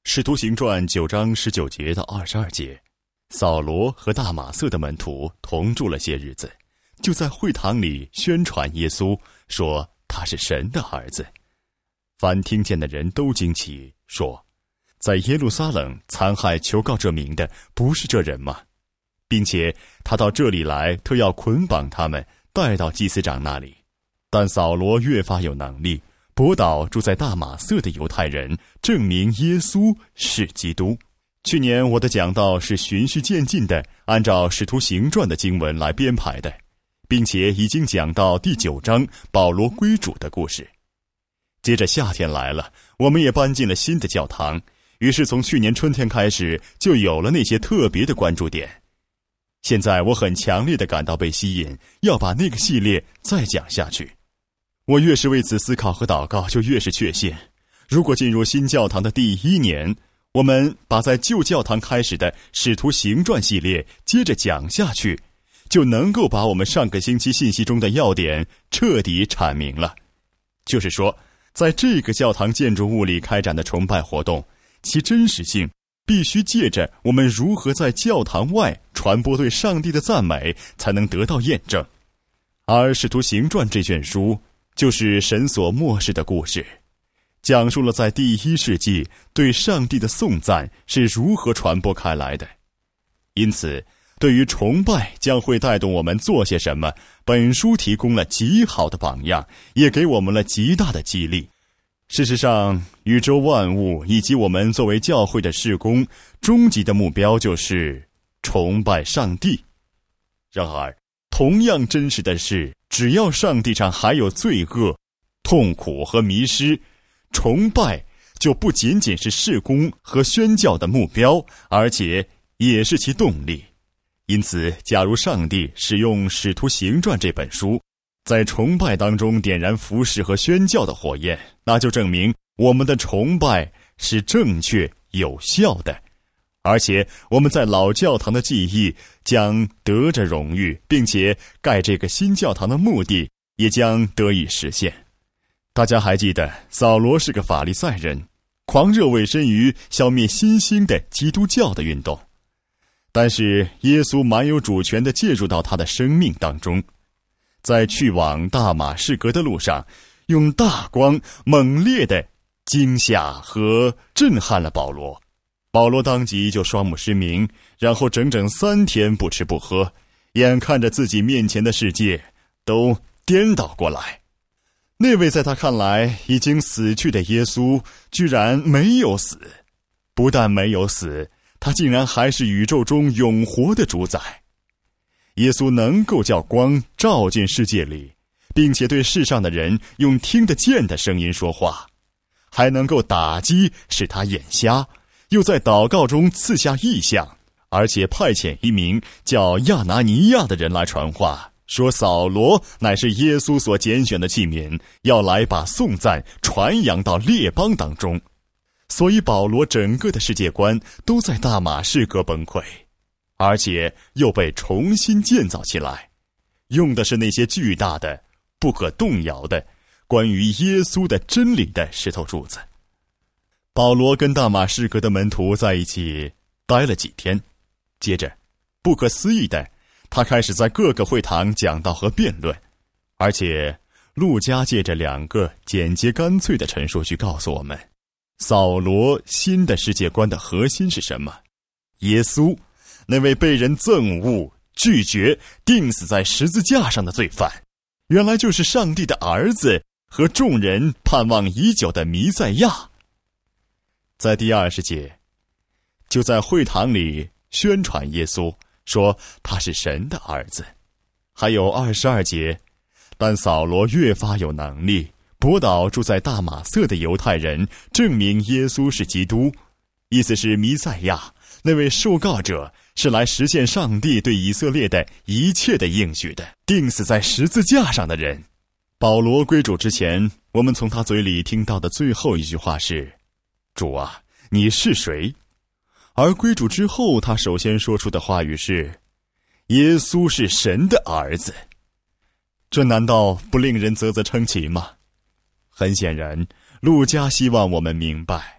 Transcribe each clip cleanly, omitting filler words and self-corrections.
使徒行传9章19节到22节，扫罗和大马色的门徒同住了些日子，就在会堂里宣传耶稣，说他是神的儿子。凡听见的人都惊奇，说在耶路撒冷残害求告这名的不是这人吗？并且他到这里来，特要捆绑他们，带到祭司长那里。但扫罗越发有能力，驳倒住在大马色的犹太人，证明耶稣是基督。去年我的讲道是循序渐进的，按照使徒行传的经文来编排的，并且已经讲到第9章保罗归主的故事。接着夏天来了，我们也搬进了新的教堂，于是从去年春天开始，就有了那些特别的关注点。现在我很强烈地感到被吸引，要把那个系列再讲下去。我越是为此思考和祷告，就越是确信，如果进入新教堂的第1年，我们把在旧教堂开始的使徒行传系列接着讲下去，就能够把我们上个星期信息中的要点彻底阐明了。就是说，在这个教堂建筑物里开展的崇拜活动，其真实性必须借着我们如何在教堂外传播对上帝的赞美才能得到验证。而《使徒行传》这卷书就是神所默示的故事，讲述了在第1世纪对上帝的颂赞是如何传播开来的。因此，对于崇拜将会带动我们做些什么，本书提供了极好的榜样，也给我们了极大的激励。事实上，宇宙万物以及我们作为教会的事工，终极的目标就是崇拜上帝。然而，同样真实的是，只要上帝上还有罪恶、痛苦和迷失，崇拜就不仅仅是事工和宣教的目标，而且也是其动力。因此，假如上帝使用《使徒行传》这本书，在崇拜当中点燃服事和宣教的火焰，那就证明我们的崇拜是正确有效的，而且我们在老教堂的记忆将得着荣誉，并且盖这个新教堂的目的也将得以实现。大家还记得扫罗是个法利赛人，狂热委身于消灭新兴的基督教的运动，但是耶稣蛮有主权地介入到他的生命当中，在去往大马士革的路上，用大光猛烈的惊吓和震撼了保罗。保罗当即就双目失明，然后整整3天不吃不喝，眼看着自己面前的世界都颠倒过来。那位在他看来已经死去的耶稣居然没有死，不但没有死，他竟然还是宇宙中永活的主宰。耶稣能够叫光照进世界里，并且对世上的人用听得见的声音说话，还能够打击使他眼瞎，又在祷告中赐下异象，而且派遣一名叫亚拿尼亚的人来传话，说扫罗乃是耶稣所拣选的器皿，要来把颂赞传扬到列邦当中。所以保罗整个的世界观都在大马士革崩溃，而且又被重新建造起来，用的是那些巨大的不可动摇的关于耶稣的真理的石头柱子。保罗跟大马士革的门徒在一起待了几天，接着不可思议的，他开始在各个会堂讲道和辩论，而且路加借着2个简洁干脆的陈述去告诉我们，扫罗新的世界观的核心是什么？耶稣，那位被人憎恶、拒绝、钉死在十字架上的罪犯，原来就是上帝的儿子和众人盼望已久的弥赛亚。在第20节，就在会堂里宣传耶稣，说他是神的儿子。还有22节，但扫罗越发有能力，驳倒住在大马色的犹太人，证明耶稣是基督，意思是弥赛亚，那位受告者，是来实现上帝对以色列的一切的应许的，钉死在十字架上的人。保罗归主之前，我们从他嘴里听到的最后一句话是：主啊，你是谁？而归主之后，他首先说出的话语是：耶稣是神的儿子。这难道不令人啧啧称奇吗？很显然，路加希望我们明白，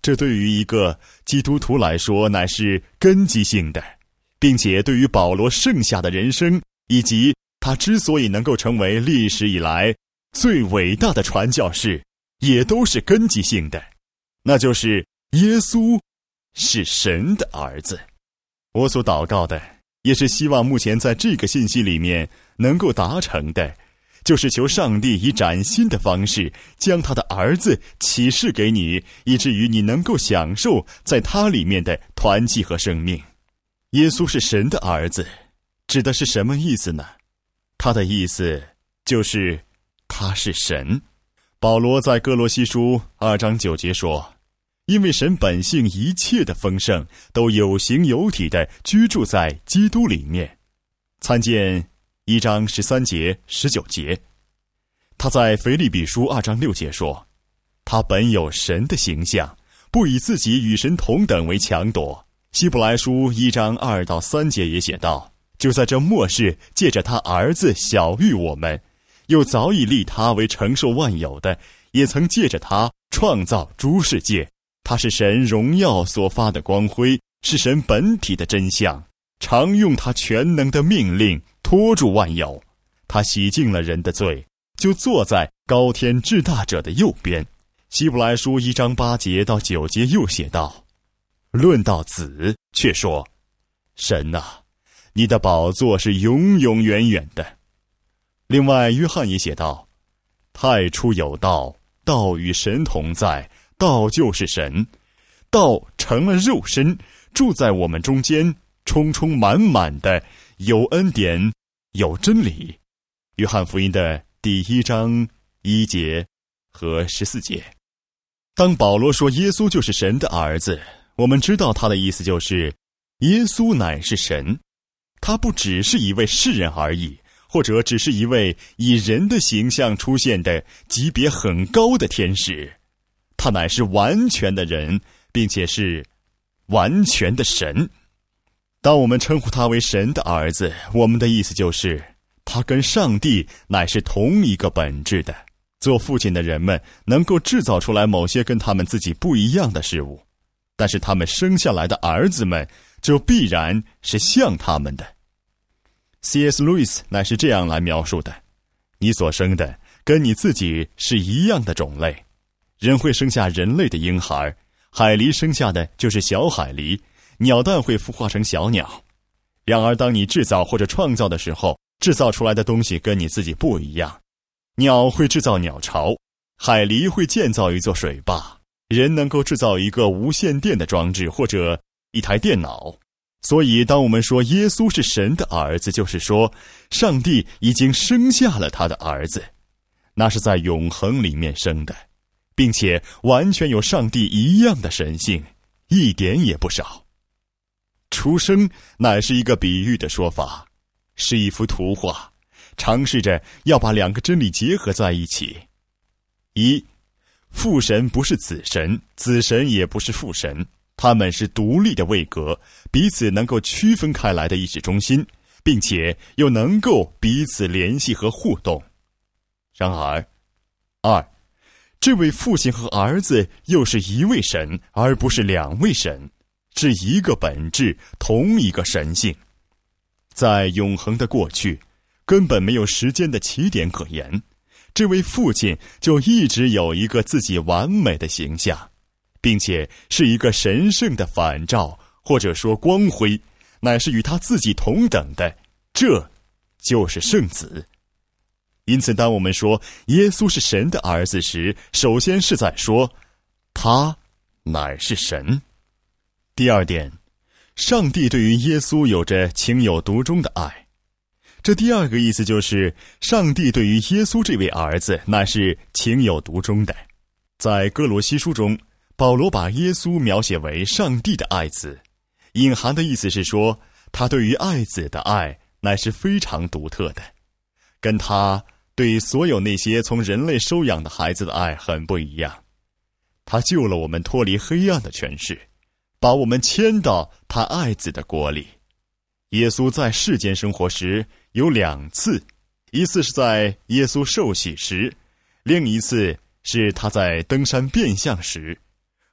这对于一个基督徒来说乃是根基性的，并且对于保罗剩下的人生，以及他之所以能够成为历史以来最伟大的传教士，也都是根基性的，那就是耶稣是神的儿子。我所祷告的，也是希望目前在这个信息里面能够达成的，就是求上帝以崭新的方式将他的儿子启示给你，以至于你能够享受在他里面的团契和生命。耶稣是神的儿子，指的是什么意思呢？他的意思就是他是神。保罗在哥罗西书2章9节说，因为神本性一切的丰盛都有形有体地居住在基督里面。参见1章13节19节。他在腓立比书2章6节说，他本有神的形象，不以自己与神同等为强夺。希伯来书1章2到3节也写道，就在这末世借着他儿子晓谕我们，又早已立他为承受万有的，也曾借着他创造诸世界。他是神荣耀所发的光辉，是神本体的真相，常用他全能的命令托住万有。他洗净了人的罪，就坐在高天至大者的右边。希伯来书1章8节到9节又写道，论到子，却说，神啊，你的宝座是永永远远的。另外约翰也写道，太初有道，道与神同在，道就是神，道成了肉身，住在我们中间，充充满满的有恩典有真理。约翰福音的第1章1节和14节。当保罗说耶稣就是神的儿子，我们知道他的意思就是耶稣乃是神，他不只是一位世人而已，或者只是一位以人的形象出现的级别很高的天使，他乃是完全的人，并且是完全的神。当我们称呼他为神的儿子，我们的意思就是他跟上帝乃是同一个本质的。做父亲的人们能够制造出来某些跟他们自己不一样的事物，但是他们生下来的儿子们就必然是像他们的。C.S. 路易斯乃是这样来描述的，你所生的跟你自己是一样的种类。人会生下人类的婴孩，海狸生下的就是小海狸，鸟蛋会孵化成小鸟。然而当你制造或者创造的时候，制造出来的东西跟你自己不一样。鸟会制造鸟巢，海狸会建造一座水坝，人能够制造一个无线电的装置或者一台电脑。所以当我们说耶稣是神的儿子，就是说上帝已经生下了他的儿子，那是在永恒里面生的，并且完全有上帝一样的神性，一点也不少。出生乃是一个比喻的说法，是一幅图画，尝试着要把两个真理结合在一起。一，父神不是子神，子神也不是父神，他们是独立的位格，彼此能够区分开来的意识中心，并且又能够彼此联系和互动。然而，二，这位父亲和儿子又是一位神，而不是两位神，是一个本质，同一个神性。在永恒的过去，根本没有时间的起点可言，这位父亲就一直有一个自己完美的形象，并且是一个神圣的反照，或者说光辉，乃是与他自己同等的，这就是圣子。因此当我们说耶稣是神的儿子时，首先是在说他乃是神。第二点，上帝对于耶稣有着情有独钟的爱。这第二个意思就是上帝对于耶稣这位儿子乃是情有独钟的。在哥罗西书中，保罗把耶稣描写为上帝的爱子，隐含的意思是说他对于爱子的爱乃是非常独特的，跟他对所有那些从人类收养的孩子的爱很不一样。他救了我们脱离黑暗的权势，把我们迁到他爱子的国里。耶稣在世间生活时有2次，一次是在耶稣受洗时，另一次是他在登山变相时。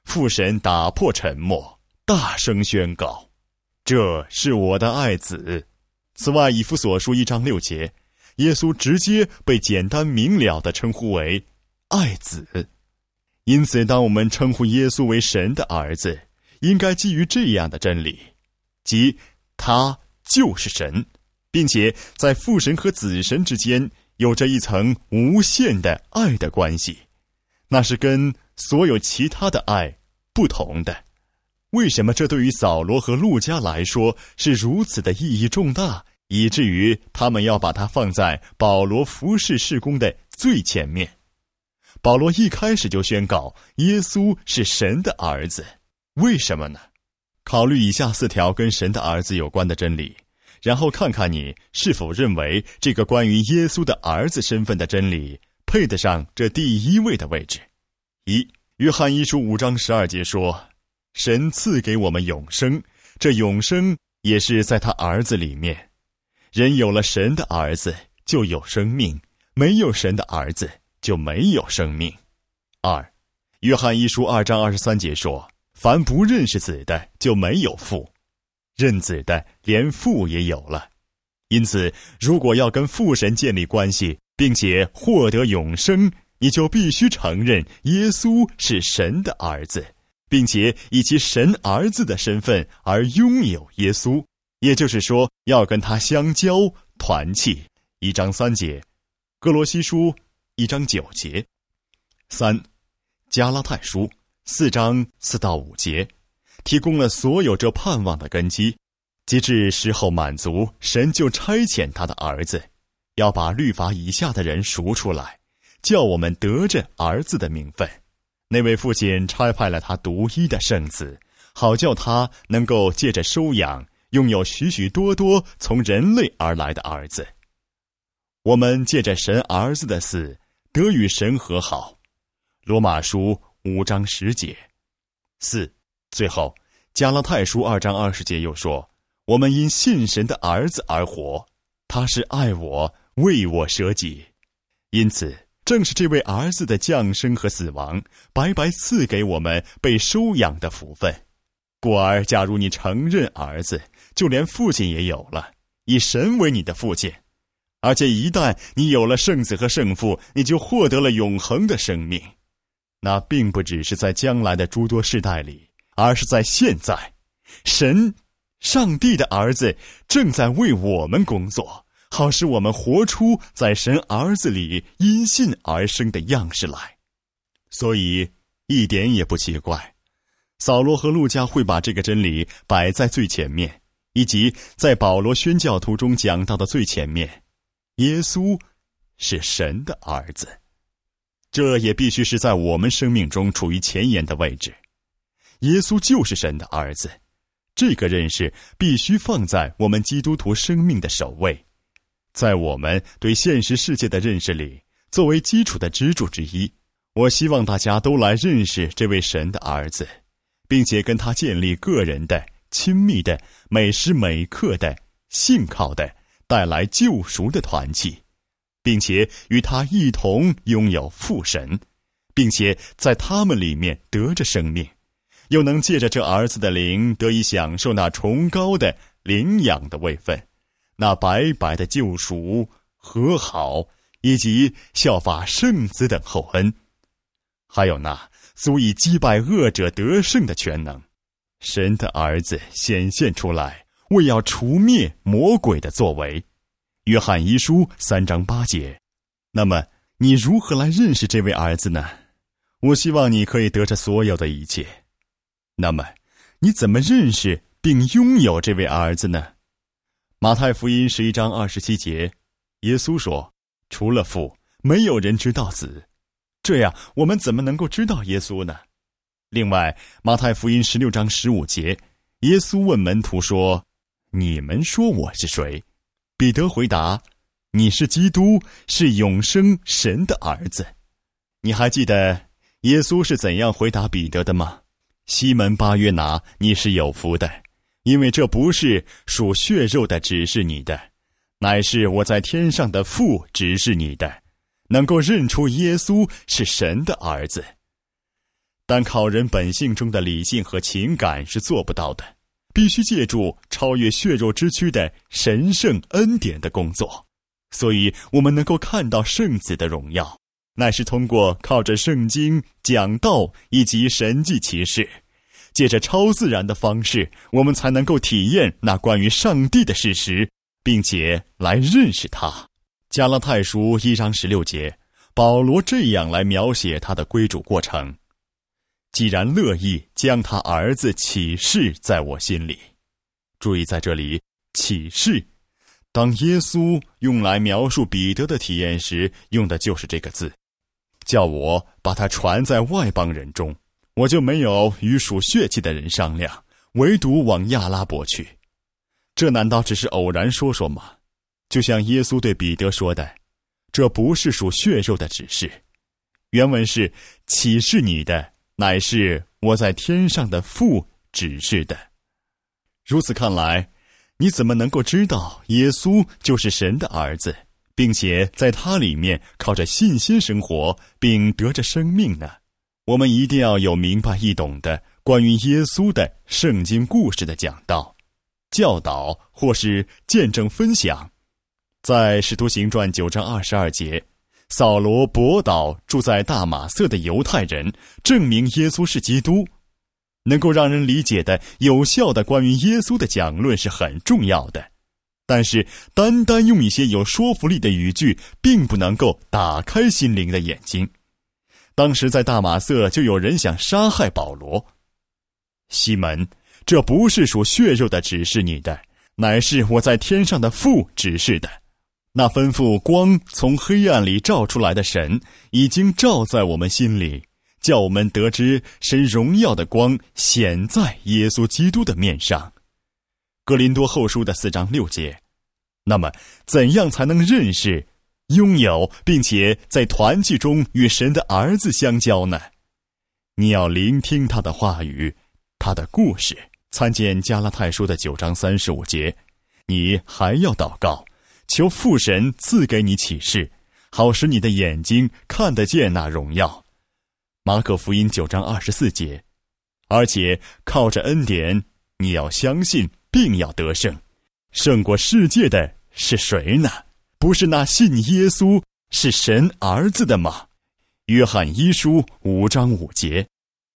父神打破沉默，大声宣告：这是我的爱子。此外，以弗所书1章6节，耶稣直接被简单明了地称呼为爱子。因此，当我们称呼耶稣为神的儿子，应该基于这样的真理，即他就是神，并且在父神和子神之间有着一层无限的爱的关系，那是跟所有其他的爱不同的。为什么这对于扫罗和路加来说是如此的意义重大，以至于他们要把它放在保罗服事事工的最前面？保罗一开始就宣告耶稣是神的儿子，为什么呢？考虑以下4条跟神的儿子有关的真理，然后看看你是否认为这个关于耶稣的儿子身份的真理配得上这第1位的位置。1、约翰1书5章12节说，神赐给我们永生，这永生也是在他儿子里面。人有了神的儿子就有生命，没有神的儿子就没有生命。2、约翰1书2章23节说，凡不认识子的就没有父，认子的连父也有了。因此，如果要跟父神建立关系，并且获得永生，你就必须承认耶稣是神的儿子，并且以其神儿子的身份而拥有耶稣，也就是说，要跟他相交团契。1章3节，哥罗西书1章9节。3、加拉太书4章4到5节，提供了所有这盼望的根基。及至时候满足，神就差遣他的儿子，要把律法以下的人赎出来，叫我们得着儿子的名分。那位父亲差派了他独一的圣子，好叫他能够借着收养，拥有许许多多从人类而来的儿子。我们借着神儿子的死，得与神和好。罗马书5章10节。4、最后，加拉太书2章20节又说，我们因信神的儿子而活，他是爱我，为我舍己。因此，正是这位儿子的降生和死亡，白白赐给我们被收养的福分。故而，假如你承认儿子，就连父亲也有了，以神为你的父亲。而且一旦你有了圣子和圣父，你就获得了永恒的生命。那并不只是在将来的诸多世代里，而是在现在，神上帝的儿子正在为我们工作，好使我们活出在神儿子里因信而生的样式来。所以一点也不奇怪，扫罗和路加会把这个真理摆在最前面，以及在保罗宣教图中讲到的最前面，耶稣是神的儿子。这也必须是在我们生命中处于前沿的位置。耶稣就是神的儿子，这个认识必须放在我们基督徒生命的首位，在我们对现实世界的认识里，作为基础的支柱之一。我希望大家都来认识这位神的儿子，并且跟他建立个人的、亲密的、每时每刻的、信靠的、带来救赎的团契，并且与他一同拥有父神，并且在他们里面得着生命，又能借着这儿子的灵得以享受那崇高的领养的位分，那白白的救赎、和好，以及效法圣子等厚恩，还有那足以击败恶者得胜的全能。神的儿子显现出来，为要除灭魔鬼的作为。约翰1书3章8节。那么你如何来认识这位儿子呢？我希望你可以得着所有的一切。那么你怎么认识并拥有这位儿子呢？马太福音11章27节，耶稣说，除了父，没有人知道子。这样我们怎么能够知道耶稣呢？另外，马太福音16章15节，耶稣问门徒说，你们说我是谁？彼得回答，你是基督，是永生神的儿子。你还记得耶稣是怎样回答彼得的吗？西门巴约拿，你是有福的，因为这不是属血肉的指示你的，乃是我在天上的父指示你的，能够认出耶稣是神的儿子。 但靠人本性中的理性和情感是做不到的，必须借助超越血肉之躯的神圣恩典的工作。所以我们能够看到圣子的荣耀，乃是通过靠着圣经、讲道以及神迹奇事，借着超自然的方式，我们才能够体验那关于上帝的事实，并且来认识他。加拉太书1章16节，保罗这样来描写他的归主过程：既然乐意将他儿子启示在我心里。注意在这里，启示，当耶稣用来描述彼得的体验时，用的就是这个字，叫我把它传在外邦人中，我就没有与属血气的人商量，唯独往亚拉伯去。这难道只是偶然说说吗？就像耶稣对彼得说的，这不是属血肉的指示。原文是，启示你的乃是我在天上的父指示的。如此看来，你怎么能够知道耶稣就是神的儿子，并且在他里面靠着信心生活并得着生命呢？我们一定要有明白易懂的关于耶稣的圣经故事的讲道、教导或是见证分享。在使徒行传9章22节，扫罗驳倒住在大马色的犹太人，证明耶稣是基督。能够让人理解的有效的关于耶稣的讲论是很重要的，但是单单用一些有说服力的语句并不能够打开心灵的眼睛。当时在大马色就有人想杀害保罗。西门，这不是属血肉的指示你的，乃是我在天上的父指示的。那吩咐光从黑暗里照出来的神，已经照在我们心里，叫我们得知神荣耀的光显在耶稣基督的面上。哥林多后书的4章6节。那么怎样才能认识、拥有并且在团契中与神的儿子相交呢？你要聆听他的话语，他的故事，参见加拉太书的9章35节。你还要祷告，求父神赐给你启示，好使你的眼睛看得见那荣耀。马可福音9章24节。而且靠着恩典，你要相信并要得胜。胜过世界的是谁呢？不是那信耶稣是神儿子的吗？约翰1书5章5节。